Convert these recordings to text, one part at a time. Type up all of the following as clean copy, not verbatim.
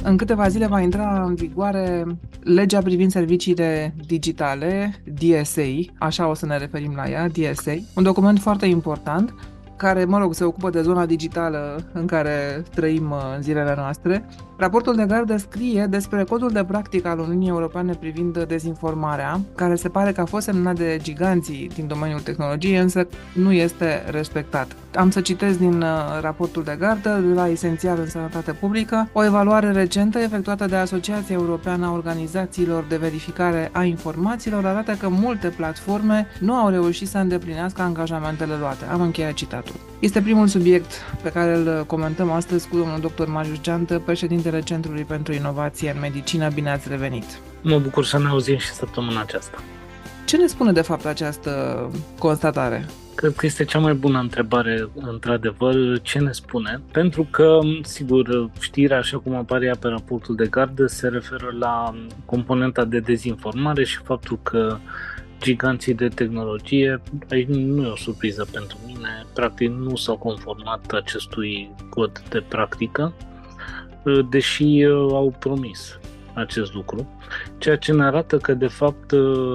În câteva zile va intra în vigoare legea privind serviciile digitale, DSA, așa o să ne referim la ea, DSA, un document foarte important care, se ocupă de zona digitală în care trăim în zilele noastre. Raportul de gardă scrie despre codul de practică al Uniunii Europene privind dezinformarea, care se pare că a fost semnat de giganții din domeniul tehnologiei, însă nu este respectat. Am să citesc din raportul de gardă, de la Esențial în Sănătate Publică, o evaluare recentă efectuată de Asociația Europeană a Organizațiilor de Verificare a Informațiilor arată că multe platforme nu au reușit să îndeplinească angajamentele luate. Am încheiat citatul. Este primul subiect pe care îl comentăm astăzi cu domnul dr. Marius Geantă, președintele Centrului pentru Inovație în Medicină. Bine ați revenit! Mă bucur să ne auzim și săptămâna aceasta. Ce ne spune de fapt această constatare? Cred că este cea mai bună întrebare, într-adevăr, ce ne spune, pentru că, sigur, știrea, așa cum apare ea pe raportul de gardă, se referă la componenta de dezinformare și faptul că giganții de tehnologie, aici nu e o surpriză pentru mine, practic nu s-au conformat acestui cod de practică, deși au promis acest lucru, ceea ce ne arată că, de fapt,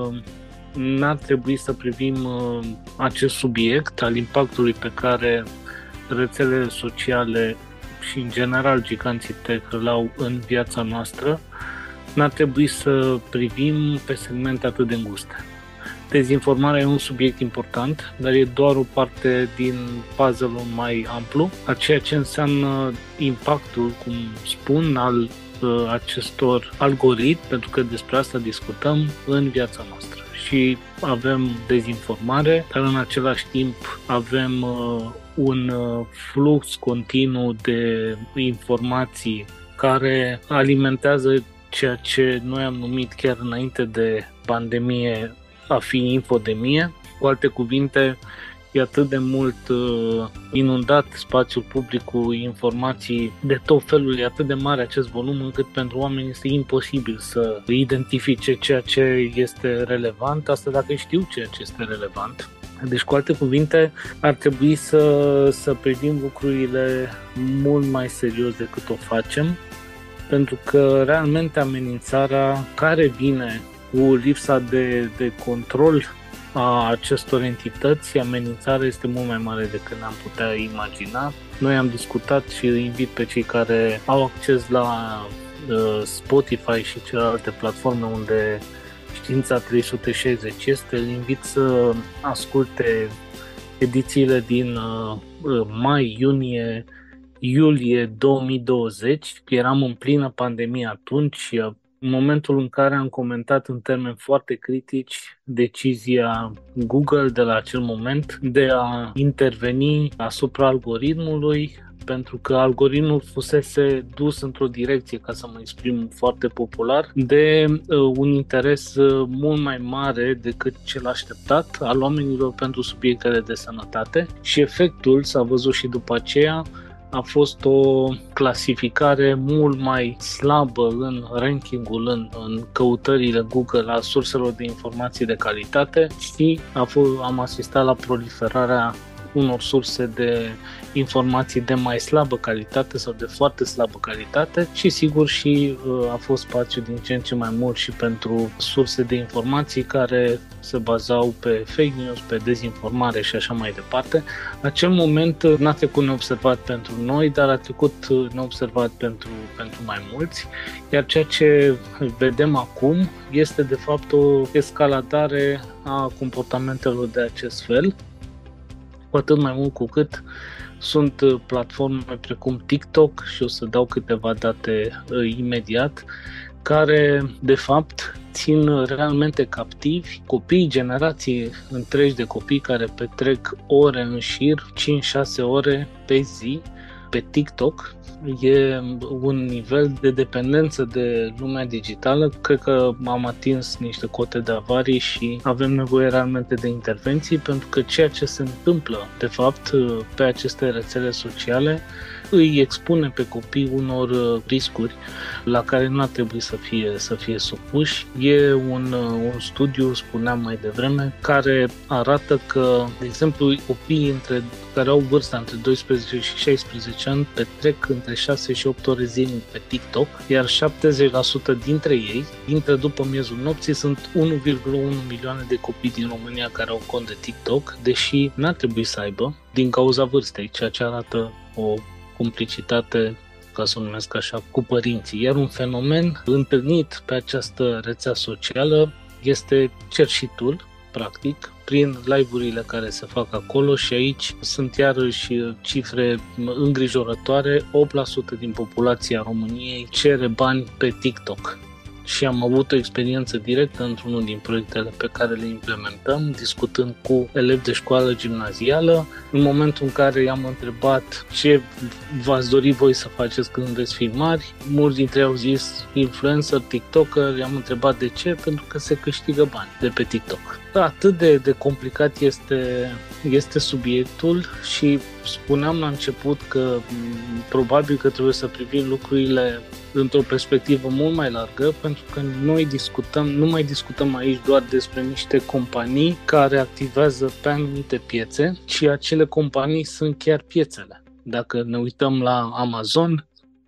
n-ar trebui să privim acest subiect al impactului pe care rețelele sociale și, în general, giganții tech îl au în viața noastră, n-ar trebui să privim pe segmente atât de înguste. Dezinformarea e un subiect important, dar e doar o parte din puzzle-ul mai amplu, a ceea ce înseamnă impactul, cum spun, al acestor algoritmi, pentru că despre asta discutăm în viața noastră. Și avem dezinformare, dar în același timp avem un flux continuu de informații care alimentează ceea ce noi am numit chiar înainte de pandemie a fi infodemie. Cu alte cuvinte, e atât de mult inundat spațiul public cu informații de tot felul, e atât de mare acest volum încât pentru oameni este imposibil să identifice ceea ce este relevant, asta dacă știu ceea ce este relevant. Deci, cu alte cuvinte, ar trebui să privim lucrurile mult mai serios decât o facem, pentru că realmente amenințarea care vine cu lipsa de control a acestor entități, amenințarea este mult mai mare decât ne-am putea imagina. Noi am discutat și îi invit pe cei care au acces la Spotify și celelalte platforme unde Știința 360 este, îl invit să asculte edițiile din mai, iunie, iulie 2020. Eram în plină pandemie atunci, în momentul în care am comentat în termeni foarte critici decizia Google de la acel moment de a interveni asupra algoritmului, pentru că algoritmul fusese dus într-o direcție, ca să mă exprim foarte popular, de un interes mult mai mare decât cel așteptat al oamenilor pentru subiectele de sănătate și efectul s-a văzut și după aceea. A fost o clasificare mult mai slabă în rankingul, în căutările Google a surselor de informații de calitate și am asistat la proliferarea unor surse de informații de mai slabă calitate sau de foarte slabă calitate și sigur și a fost spațiu din ce în ce mai mult și pentru surse de informații care se bazau pe fake news, pe dezinformare și așa mai departe. Acel moment n-a trecut neobservat pentru noi, dar a trecut neobservat pentru mai mulți, iar ceea ce vedem acum este de fapt o escaladare a comportamentelor de acest fel, cu atât mai mult cu cât sunt platforme precum TikTok, și o să dau câteva date imediat, care de fapt țin realmente captivi copii, generații întregi de copii care petrec ore în șir, 5-6 ore pe zi pe TikTok. E un nivel de dependență de lumea digitală. Cred că am atins niște cote de avarii și avem nevoie realmente de intervenții, pentru că ceea ce se întâmplă de fapt pe aceste rețele sociale îi expune pe copii unor riscuri la care nu ar trebui să fie supuși. E un studiu, spuneam mai devreme, care arată că, de exemplu, copiii care au vârsta între 12 și 16 ani petrec între 6 și 8 ore zilnic pe TikTok, iar 70% dintre ei intră după miezul nopții. Sunt 1,1 milioane de copii din România care au cont de TikTok, deși n-ar trebui să aibă, din cauza vârstei, ceea ce arată o complicitate, ca să o numesc așa, cu părinții. Iar un fenomen întâlnit pe această rețea socială este cerșitul, practic, prin live-urile care se fac acolo, și aici sunt iarăși cifre îngrijorătoare. 8% din populația României cere bani pe TikTok. Și am avut o experiență directă într-unul din proiectele pe care le implementăm, discutând cu elevi de școală gimnazială. În momentul în care i-am întrebat ce v-ați dori voi să faceți când veți fi mari, mulți dintre ei au zis influencer, TikToker. I-am întrebat de ce, pentru că se câștigă bani de pe TikTok. Atât de complicat este subiectul și spuneam la început că probabil că trebuie să privim lucrurile într-o perspectivă mult mai largă, pentru că noi nu mai discutăm aici doar despre niște companii care activează pe anumite piețe, ci acele companii sunt chiar piețele. Dacă ne uităm la Amazon,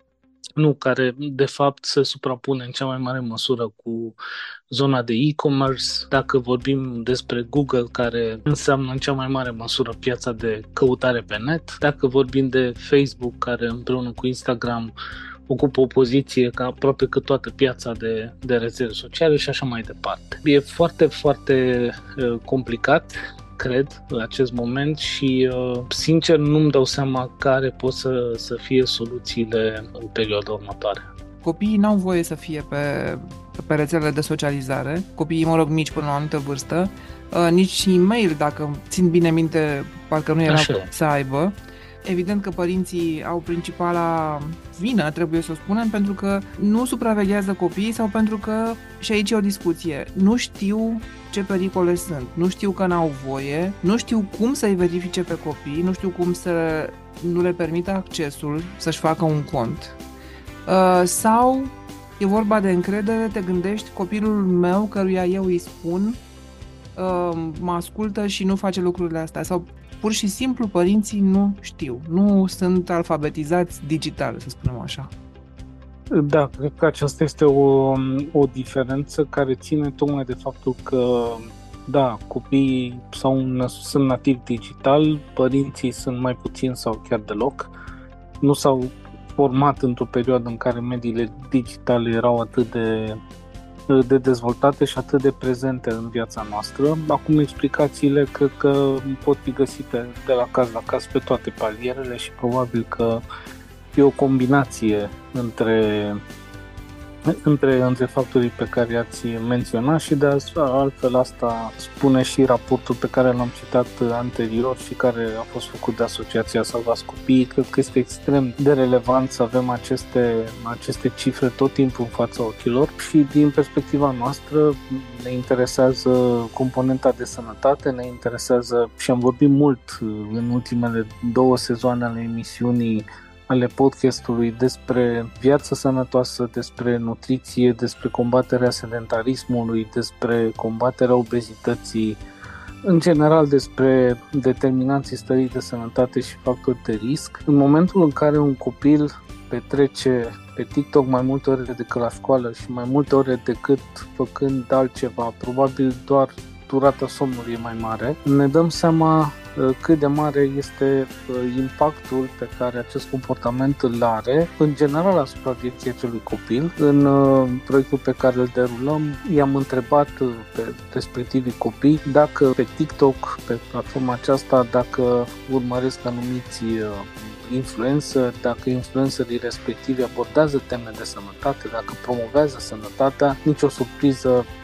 care de fapt se suprapune în cea mai mare măsură cu zona de e-commerce, dacă vorbim despre Google, care înseamnă în cea mai mare măsură piața de căutare pe net, dacă vorbim de Facebook, care împreună cu Instagram ocupă o poziție ca aproape că toată piața de rețele sociale și așa mai departe. E foarte, foarte complicat, cred, în acest moment și, sincer, nu-mi dau seama care pot să fie soluțiile în perioada următoare. Copiii n-au voie să fie pe rețelele de socializare, copiii, mici până la o anumită vârstă, nici e-mail, dacă țin bine minte, parcă nu era să aibă. Evident că părinții au principala vină, trebuie să o spunem, pentru că nu supraveghează copiii sau pentru că, și aici e o discuție, nu știu ce pericole sunt, nu știu că n-au voie, nu știu cum să-i verifice pe copii, nu știu cum să nu le permită accesul să-și facă un cont. Sau e vorba de încredere, te gândești, copilul meu căruia eu îi spun mă ascultă și nu face lucrurile astea, sau pur și simplu părinții nu știu, nu sunt alfabetizați digital, să spunem așa. Da, cred că aceasta este o diferență care ține tocmai de faptul că, da, copiii sunt nativi digital, părinții sunt mai puțin sau chiar deloc, nu s-au format într-o perioadă în care mediile digitale erau atât de dezvoltate și atât de prezente în viața noastră. Acum explicațiile cred că pot fi găsite de la caz la caz pe toate palierele și probabil că e o combinație între factorii pe care i-ați menționat și de altfel asta spune și raportul pe care l-am citat anterior și care a fost făcut de Asociația Salvați Copiii. Cred că este extrem de relevant să avem aceste cifre tot timpul în fața ochilor și din perspectiva noastră ne interesează componenta de sănătate, ne interesează și am vorbit mult în ultimele 2 sezoane ale emisiunii, ale podcastului, despre viață sănătoasă, despre nutriție, despre combaterea sedentarismului, despre combaterea obezității, în general despre determinanții stării de sănătate și factori de risc. În momentul în care un copil petrece pe TikTok mai multe ore decât la școală și mai multe ore decât făcând altceva, probabil doar durata somnului e mai mare, ne dăm seama cât de mare este impactul pe care acest comportament îl are în general asupra vieții acelui copil. În proiectul pe care îl derulăm, i-am întrebat pe respectivii copii dacă pe TikTok, pe platforma aceasta, dacă urmăresc anumiți influencer, dacă influencerii respectivi abordează teme de sănătate, dacă promovează sănătatea. Nicio surpriză,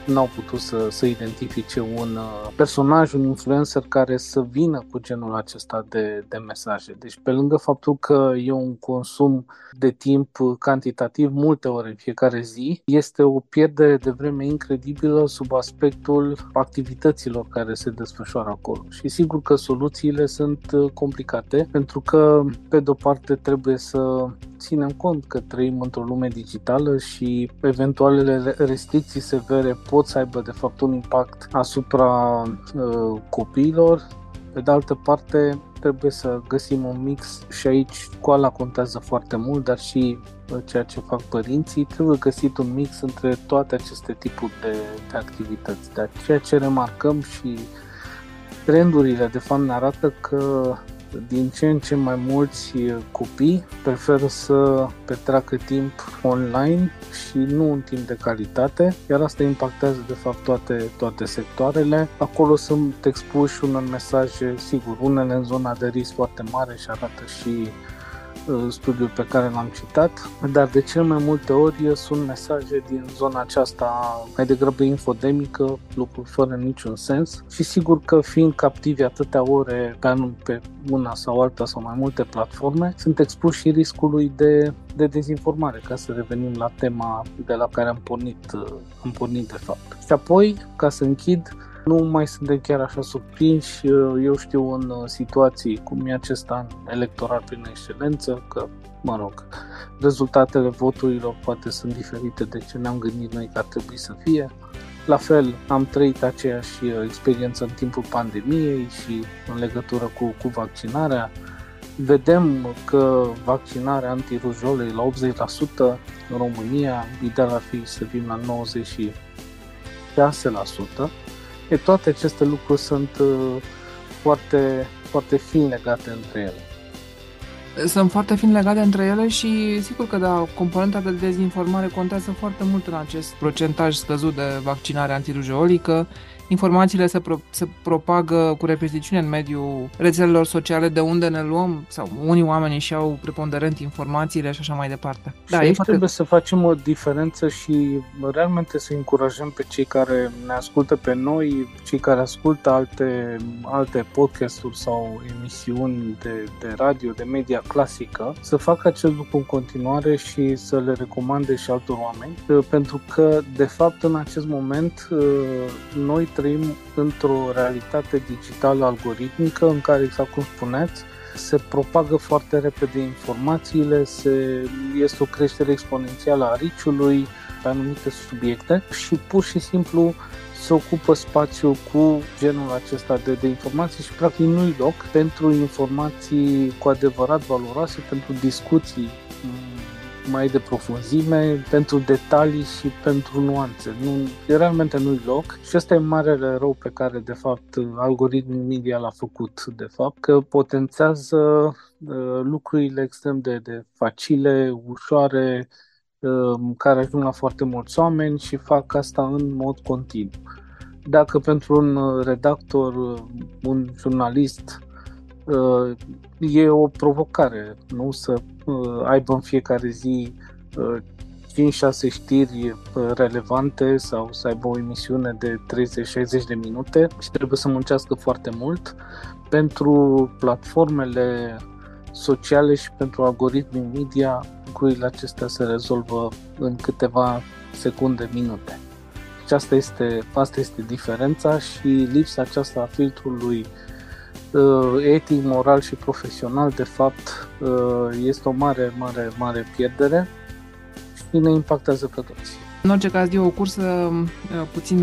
n-au putut să identifice un personaj, un influencer care să vină cu genul acesta de mesaje. Deci pe lângă faptul că e un consum de timp cantitativ multe ore în fiecare zi, este o pierdere de vreme incredibilă sub aspectul activităților care se desfășoară acolo. Și sigur că soluțiile sunt complicate, pentru că pe de-o parte trebuie să ținem cont că trăim într-o lume digitală și eventualele restricții severe pot să aibă de fapt un impact asupra copiilor. Pe de altă parte, trebuie să găsim un mix și aici școala contează foarte mult, dar și ceea ce fac părinții. Trebuie găsit un mix între toate aceste tipuri de activități. Dar ceea ce remarcăm și trendurile de fapt ne arată că din ce în ce mai mulți copii preferă să petreacă timp online și nu un timp de calitate, iar asta impactează de fapt toate sectoarele. Acolo sunt expuși unor mesaje, sigur, unele în zona de risc foarte mare și arată și studiul pe care l-am citat, dar de cel mai multe ori sunt mesaje din zona aceasta mai degrabă infodemică, lucruri fără niciun sens și sigur că fiind captivi atâtea ore pe una sau alta sau mai multe platforme, sunt expuși și riscului de dezinformare, ca să revenim la tema de la care am pornit de fapt. Și apoi, ca să închid, nu mai suntem chiar așa surprinși, eu știu în situații cum e acest an electoral prin excelență, că, rezultatele voturilor poate sunt diferite de ce ne-am gândit noi că ar trebui să fie. La fel, am trăit aceeași experiență în timpul pandemiei și în legătură cu vaccinarea. Vedem că vaccinarea antirujolă e la 80% în România, ideal ar fi să fim la 96%. Toate aceste lucruri sunt foarte, foarte fin legate între ele. Sunt foarte fin legate între ele și sigur că da, componenta de dezinformare contează foarte mult în acest procentaj scăzut de vaccinare antirujolică. Informațiile se propagă cu repeziciune în mediul rețelelor sociale de unde ne luăm, sau unii oameni își iau preponderent informațiile și așa mai departe. Și aici trebuie să facem o diferență și realmente să încurajăm pe cei care ne ascultă pe noi, cei care ascultă alte podcasturi sau emisiuni de radio, de media clasică, să facă acest lucru în continuare și să le recomande și altor oameni, pentru că de fapt în acest moment noi trăim într-o realitate digitală algoritmică în care, exact cum spuneați, se propagă foarte repede informațiile, este o creștere exponențială a reach-ului pe anumite subiecte și pur și simplu se ocupă spațiul cu genul acesta de informații și practic nu-i loc pentru informații cu adevărat valoroase, pentru discuții mai de profunzime, pentru detalii și pentru nuanțe. Realmente nu-i loc și ăsta e marele rău pe care de fapt algoritmul media l-a făcut de fapt, că potențează lucrurile extrem de facile, ușoare, care ajung la foarte mulți oameni și fac asta în mod continuu. Dacă pentru un redactor, un jurnalist, e o provocare, nu să aibă în fiecare zi 5-6 știri relevante sau să aibă o emisiune de 30-60 de minute și trebuie să muncească foarte mult. Pentru platformele sociale și pentru algoritmii media, lucrurile acestea se rezolvă în câteva secunde, minute. Și asta este diferența și lipsa aceasta a filtrului etic, moral și profesional, de fapt, este o mare pierdere și ne impactează pe toți. În orice caz, e o cursă puțin,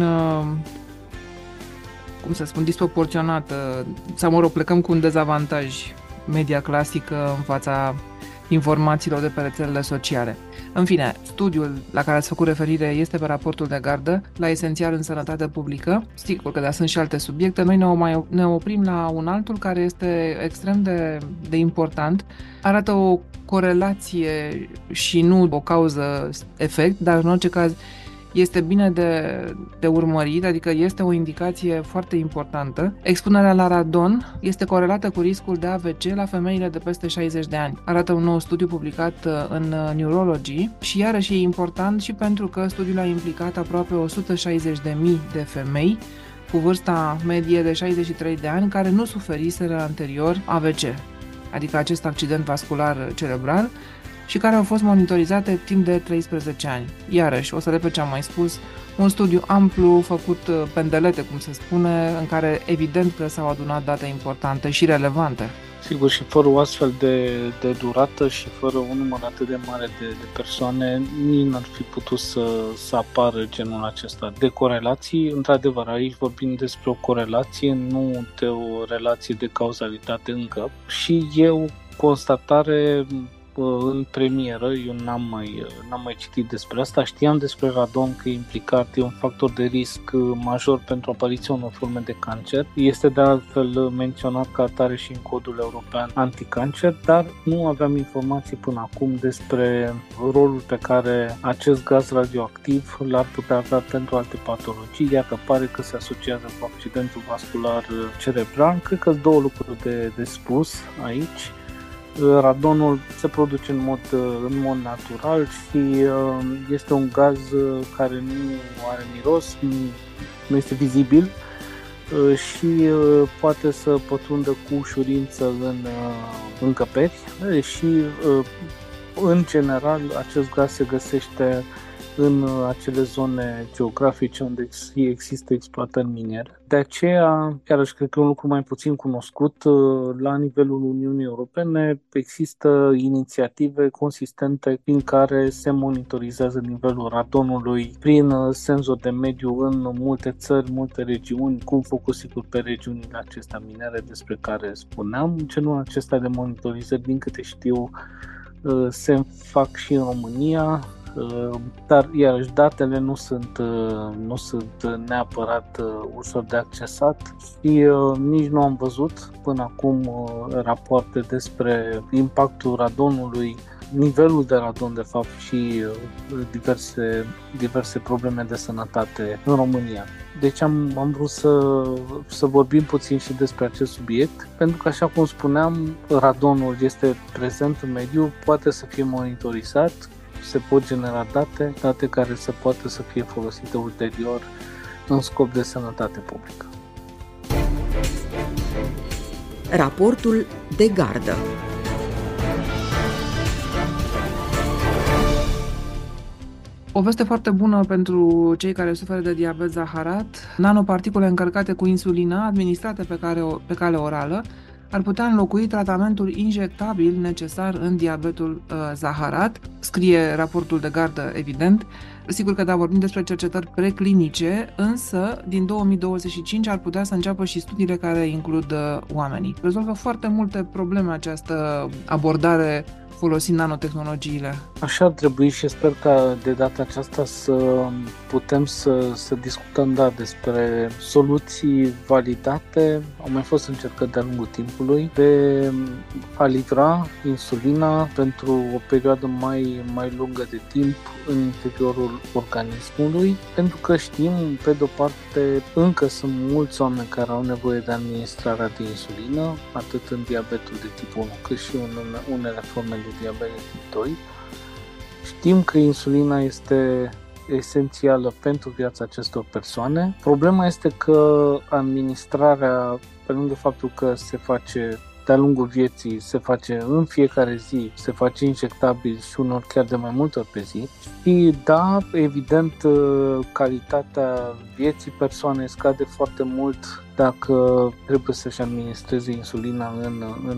disproporționată, sau plecăm cu un dezavantaj media clasică în fața informațiilor de pe rețelele sociale. În fine, studiul la care ați făcut referire este pe raportul de gardă, la esențial în sănătate publică. Sigur că sunt și alte subiecte. Noi ne oprim la un altul care este extrem de important. Arată o corelație și nu o cauză-efect, dar în orice caz este bine de urmărit, adică este o indicație foarte importantă. Expunerea la radon este corelată cu riscul de AVC la femeile de peste 60 de ani. Arată un nou studiu publicat în Neurology și iarăși e important și pentru că studiul a implicat aproape 160.000 de femei cu vârsta medie de 63 de ani care nu suferiseră anterior AVC, adică acest accident vascular cerebral, și care au fost monitorizate timp de 13 ani. Iarăși, o să repet ce am mai spus, un studiu amplu, făcut pendelete, cum se spune, în care evident că s-au adunat date importante și relevante. Sigur, și fără o astfel de durată și fără un număr atât de mare de persoane, nici n-ar fi putut să apară genul acesta de corelații. Într-adevăr, aici vorbim despre o corelație, nu de o relație de cauzalitate încă. Și eu, constatare în premieră, eu n-am mai citit despre asta, știam despre radon că e implicat, e un factor de risc major pentru apariția unor forme de cancer. Este de altfel menționat ca atare și în codul european anticancer, dar nu aveam informații până acum despre rolul pe care acest gaz radioactiv l-ar putea avea pentru alte patologii. Iată, pare că se asociază cu accidentul vascular cerebral. Cred că sunt două lucruri de spus aici. Radonul se produce în mod natural și este un gaz care nu are miros, nu este vizibil și poate să pătrundă cu ușurință în încăperi și în general acest gaz se găsește în acele zone geografice unde există exploatări miniere. De aceea, iarăși, cred că e un lucru mai puțin cunoscut, la nivelul Uniunii Europene există inițiative consistente prin care se monitorizează nivelul radonului prin senzor de mediu în multe țări, multe regiuni, cu focus sigur pe regiunile acestea minere despre care spuneam. Genul acesta de monitorizări, din câte știu, se fac și în România, dar iarăși datele nu sunt neapărat ușor de accesat și nici nu am văzut până acum rapoarte despre impactul radonului, nivelul de radon de fapt și diverse probleme de sănătate în România. Deci am vrut să vorbim puțin și despre acest subiect, pentru că, așa cum spuneam, radonul este prezent în mediu, poate să fie monitorizat, se pot genera date care să poată să fie folosite ulterior în scop de sănătate publică. Raportul de gardă. O veste foarte bună pentru cei care suferă de diabet zaharat. Nanoparticule încărcate cu insulină administrate pe cale orală ar putea înlocui tratamentul injectabil necesar în diabetul zaharat, scrie raportul de gardă, evident. Sigur că vorbim despre cercetări preclinice, însă din 2025 ar putea să înceapă și studiile care includ oamenii. Rezolvă foarte multe probleme această abordare folosind nanotehnologiile. Așa ar trebui și sper că de data aceasta să putem să discutăm despre soluții validate. Au mai fost încercări de-a lungul timpului de a livra insulina pentru o perioadă mai lungă de timp în interiorul organismului, pentru că știm, pe de-o parte, încă sunt mulți oameni care au nevoie de administrarea de insulină, atât în diabetul de tip 1, cât și în unele forme de diabet de tip 2. Știm că insulina este esențială pentru viața acestor persoane. Problema este că administrarea, pe lângă faptul că se face de-a lungul vieții, se face în fiecare zi, se face injectabil și unor chiar de mai multe ori pe zi. Și da, evident, calitatea vieții persoanei scade foarte mult dacă trebuie să-și administreze insulina în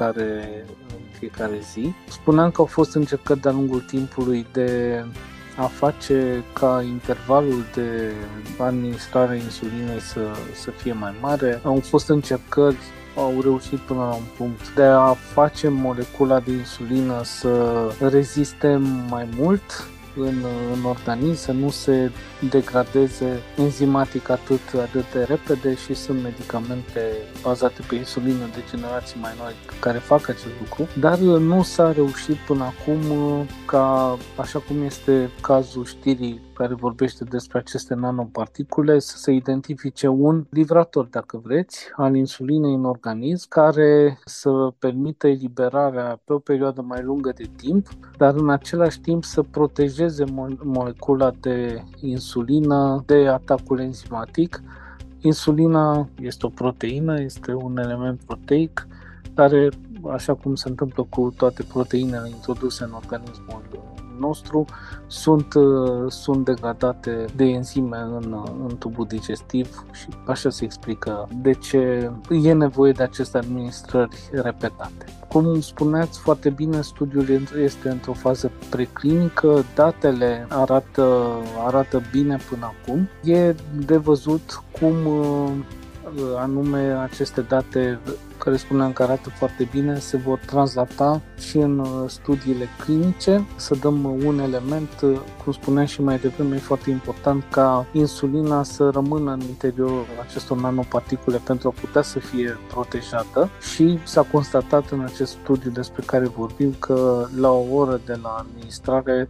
fiecare zi. Spuneam că au fost încercări de-a lungul timpului de a face ca intervalul de administrare a insulinei să fie mai mare. Au fost încercări, au reușit până la un punct de a face molecula de insulină să reziste mai mult în organism, să nu se degradeze enzimatic atât de repede și sunt medicamente bazate pe insulină de generații mai noi care fac acest lucru, dar nu s-a reușit până acum ca, așa cum este cazul știrii care vorbește despre aceste nanoparticule să se identifice un livrator, dacă vreți, al insulinei în organism, care să permită eliberarea pe o perioadă mai lungă de timp, dar în același timp să protejeze molecula de insulină de atacul enzimatic. Insulina este o proteină, este un element proteic care, așa cum se întâmplă cu toate proteinele introduse în organismul nostru, sunt degradate de enzime în tubul digestiv și așa se explică de ce e nevoie de aceste administrări repetate. Cum spuneați foarte bine, studiul este într-o fază preclinică, datele arată bine până acum. E de văzut cum anume aceste date, care spuneam că arată foarte bine, se vor translata și în studiile clinice. Să dăm un element, cum spuneam și mai devreme, e foarte important ca insulina să rămână în interiorul acestor nanoparticule pentru a putea să fie protejată și s-a constatat în acest studiu despre care vorbim că la o oră de la administrare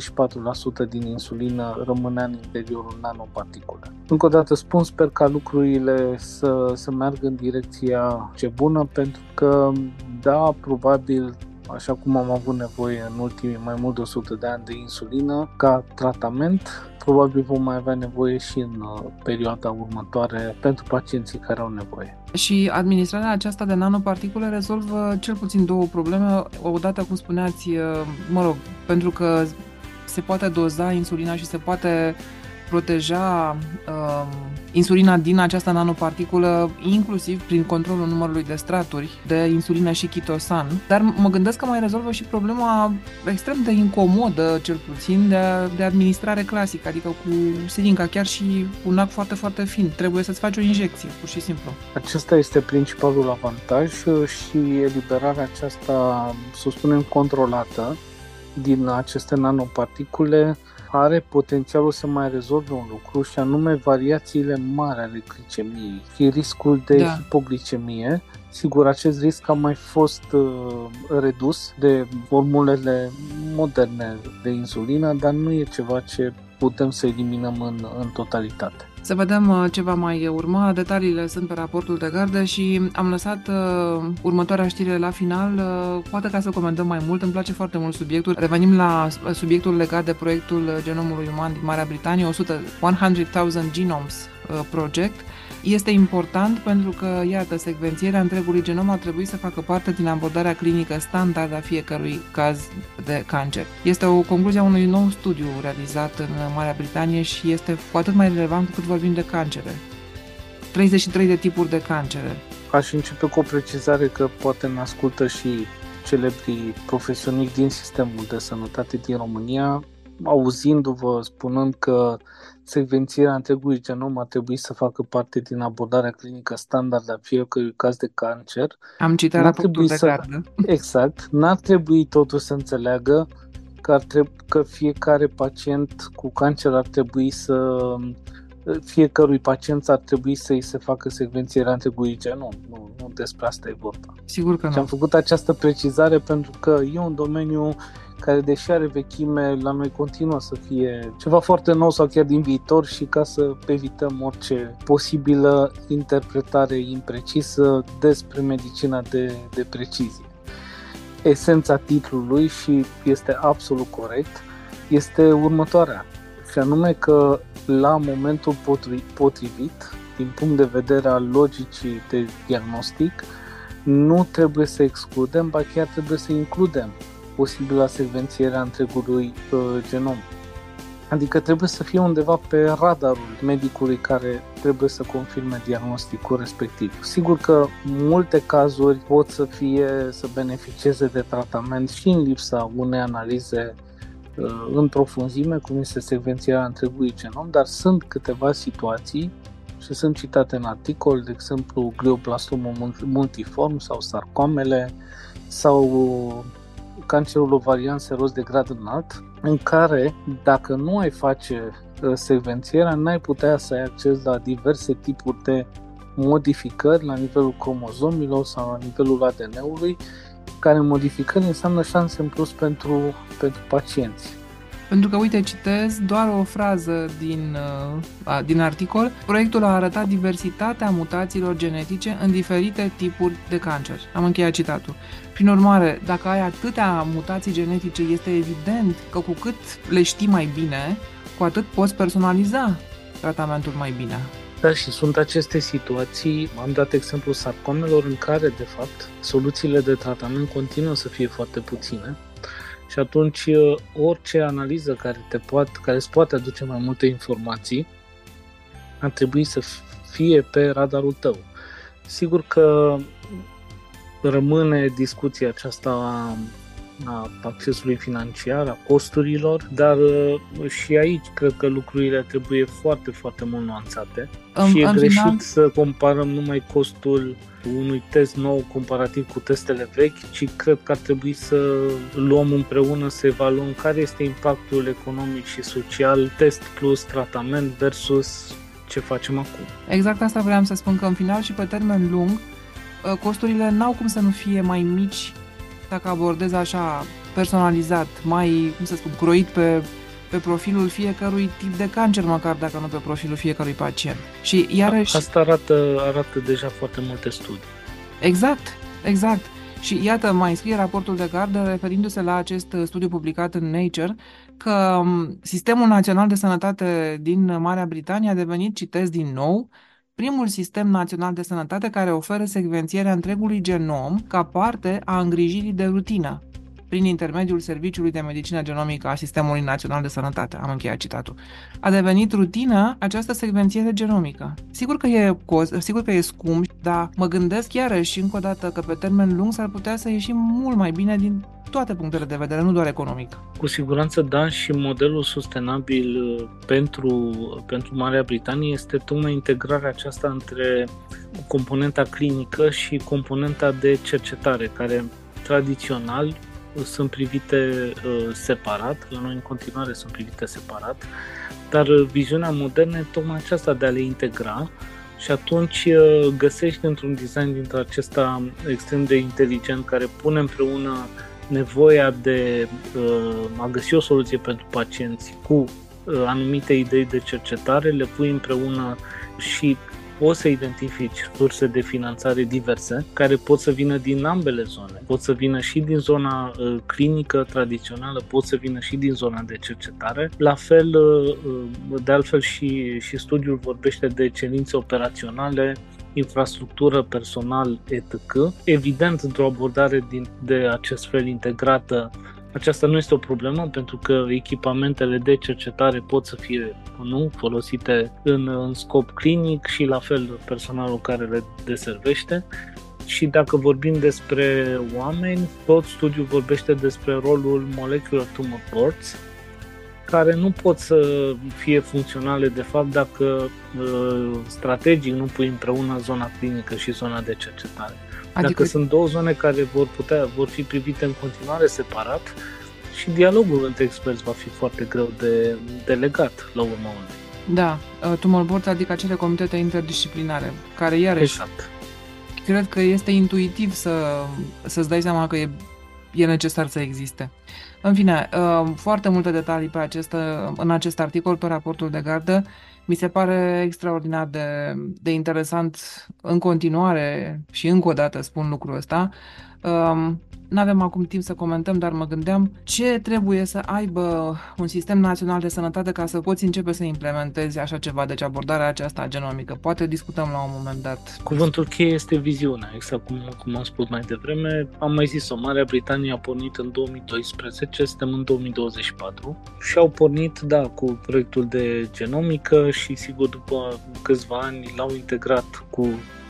94% din insulină rămânea în interiorul nanoparticule. Încă o dată spun, sper ca lucrurile să meargă în direcția ce bună, pentru că, da, probabil, așa cum am avut nevoie în ultimii mai mult de 100 de ani de insulină ca tratament, probabil vom mai avea nevoie și în perioada următoare pentru pacienții care au nevoie. Și administrarea aceasta de nanoparticule rezolvă cel puțin două probleme. Odată, cum spuneați, pentru că se poate doza insulina și se poate proteja insulina din această nanoparticulă, inclusiv prin controlul numărului de straturi de insulină și chitosan. Dar mă gândesc că mai rezolvă și problema extrem de incomodă, cel puțin, de administrare clasică, adică cu siringa, chiar și un ac foarte, foarte fin. Trebuie să-ți faci o injecție, pur și simplu. Acesta este principalul avantaj și eliberarea aceasta, să spunem, controlată din aceste nanoparticule are potențialul să mai rezolve un lucru, și anume variațiile mari ale glicemiei și riscul de hipoglicemie. Sigur, acest risc a mai fost redus de formulele moderne de insulină, dar nu e ceva ce putem să eliminăm în totalitate. Să vedem ce va mai urma. Detaliile sunt pe raportul de gardă și am lăsat următoarea știre la final, poate ca să comentăm mai mult. Îmi place foarte mult subiectul. Revenim la subiectul legat de proiectul genomului uman din Marea Britanie, 100,000 Genomes Project. Este important pentru că, iată, secvențierea întregului genom ar trebui să facă parte din abordarea clinică standard a fiecărui caz de cancer. Este o concluzie a unui nou studiu realizat în Marea Britanie și este cu atât mai relevant cu cât vorbim de cancere. 33 de tipuri de cancere. Aș începe cu o precizare că poate ne ascultă și celebrii profesioniști din sistemul de sănătate din România, auzindu-vă spunând că secvențierea întregului genom ar trebui să facă parte din abordarea clinică standard a fiecărui caz de cancer. Am citat raportul de gardă. Exact. N-ar trebui totuși să înțeleagă că fiecare pacient cu cancer ar trebui fiecărui pacient ar trebui să-i se facă secvențierea întregului genom. Nu despre asta e vorba. Sigur că nu. Și am făcut această precizare pentru că e un domeniu care, deși are vechime, la noi continuă să fie ceva foarte nou sau chiar din viitor, și ca să evităm orice posibilă interpretare imprecisă despre medicina de precizie. Esența titlului, și este absolut corect, este următoarea, și anume că la momentul potrivit, din punct de vedere al logicii de diagnostic, nu trebuie să excludem, ba chiar trebuie să includem posibilă secvențierea întregului genom. Adică trebuie să fie undeva pe radarul medicului care trebuie să confirme diagnosticul respectiv. Sigur că multe cazuri pot să beneficieze de tratament și în lipsa unei analize în profunzime, cum este secvențierea întregului genom, dar sunt câteva situații și sunt citate în articol, de exemplu glioblastomă multiform sau sarcomele sau cancerul ovarian seros de grad înalt, în care, dacă nu ai face secvențierea, n-ai putea să ai acces la diverse tipuri de modificări la nivelul cromozomilor sau la nivelul ADN-ului, care modificări înseamnă șanse în plus pentru pacienți. Pentru că, uite, citez doar o frază din articol. Proiectul a arătat diversitatea mutațiilor genetice în diferite tipuri de cancer. Am încheiat citatul. Prin urmare, dacă ai atâtea mutații genetice, este evident că cu cât le știi mai bine, cu atât poți personaliza tratamentul mai bine. Da, și sunt aceste situații, am dat exemplu sarcomelor în care, de fapt, soluțiile de tratament continuă să fie foarte puține și atunci orice analiză care îți poate aduce mai multe informații ar trebui să fie pe radarul tău. Sigur că rămâne discuția aceasta a accesului financiar, a costurilor, dar și aici cred că lucrurile trebuie foarte, foarte mult nuanțate. Și e greșit final să comparăm numai costul unui test nou comparativ cu testele vechi, ci cred că ar trebui să luăm împreună, să evaluăm care este impactul economic și social, test plus tratament versus ce facem acum. Exact asta vreau să spun, că în final și pe termen lung, costurile n-au cum să nu fie mai mici dacă abordezi așa personalizat, mai, cum să spun, croit pe profilul fiecărui tip de cancer, măcar dacă nu pe profilul fiecărui pacient. Și iarăși asta arată deja foarte multe studii. Exact. Și iată, mai scrie raportul de gardă, referindu-se la acest studiu publicat în Nature, că Sistemul Național de Sănătate din Marea Britanie a devenit, citez din nou, primul sistem național de sănătate care oferă secvențierea întregului genom ca parte a îngrijirii de rutină, prin intermediul Serviciului de Medicină Genomică a Sistemului Național de Sănătate. Am încheiat citatul. A devenit rutină această secvențiere genomică. Sigur că e scump, dar mă gândesc iarăși încă o dată că pe termen lung s-ar putea să ieșim mult mai bine din toate punctele de vedere, nu doar economic. Cu siguranță da, și modelul sustenabil pentru Marea Britanie este tocmai integrarea aceasta între componenta clinică și componenta de cercetare, care tradițional sunt privite separat, la noi în continuare sunt privite separat, dar viziunea modernă e tocmai aceasta de a le integra și atunci găsești într-un design dintre acesta extrem de inteligent care pune împreună nevoia de a găsi o soluție pentru pacienți cu anumite idei de cercetare, le pui împreună și poți să identifici surse de finanțare diverse care pot să vină din ambele zone. Pot să vină și din zona clinică tradițională, pot să vină și din zona de cercetare. La fel, de altfel și studiul vorbește de cerințe operaționale, infrastructură, personal, etc. Evident, într-o abordare de acest fel integrată, aceasta nu este o problemă, pentru că echipamentele de cercetare pot să fie folosite în scop clinic și la fel personalul care le deservește. Și dacă vorbim despre oameni, tot studiul vorbește despre rolul Molecular Tumor Boards, care nu pot să fie funcționale de fapt dacă strategic nu pui împreună zona clinică și zona de cercetare. Dacă sunt două zone care vor fi privite în continuare separat, și dialogul între experți va fi foarte greu de legat la urma urmei. Da, tumor boards, adică acele comitete interdisciplinare, care iarăși cred că este intuitiv să-ți dai seama că e necesar să existe. În fine, foarte multe detalii în acest articol, pe raportul de gardă. Mi se pare extraordinar de interesant în continuare și încă o dată spun lucrul ăsta. N-avem acum timp să comentăm, dar mă gândeam ce trebuie să aibă un sistem național de sănătate ca să poți începe să implementezi așa ceva, deci abordarea aceasta genomică. Poate discutăm la un moment dat. Cuvântul cheie este viziunea, exact cum am spus mai devreme. Am mai zis-o, Marea Britanie a pornit în 2012, suntem în 2024 și au pornit, cu proiectul de genomică și sigur după câțiva ani l-au integrat cu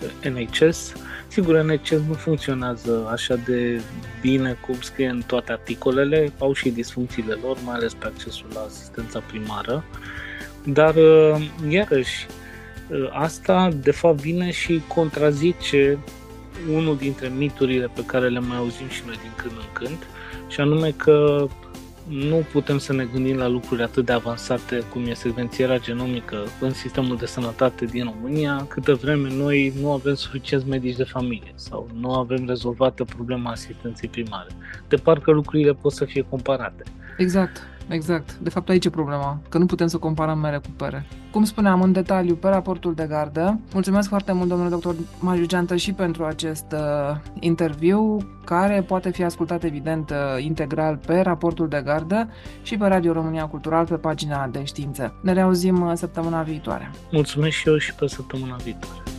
NHS. Sigur, NHS nu funcționează așa de bine cum scrie în toate articolele, au și disfuncțiile lor, mai ales pe accesul la asistența primară, dar iarăși asta de fapt vine și contrazice unul dintre miturile pe care le mai auzim și noi din când în când, și anume că nu putem să ne gândim la lucruri atât de avansate cum e secvențierea genomică în sistemul de sănătate din România, câtă vreme noi nu avem suficienți medici de familie sau nu avem rezolvată problema asistenței primare. De parcă lucrurile pot să fie comparate. Exact. exact. De fapt, aici e problema, că nu putem să comparăm mere cu pere. Cum spuneam în detaliu pe raportul de gardă, mulțumesc foarte mult, domnule doctor Mariu Geantă, și pentru acest interviu, care poate fi ascultat, evident, integral pe raportul de gardă și pe Radio România Cultural pe pagina de știință. Ne reauzim săptămâna viitoare. Mulțumesc și eu și pe săptămâna viitoare.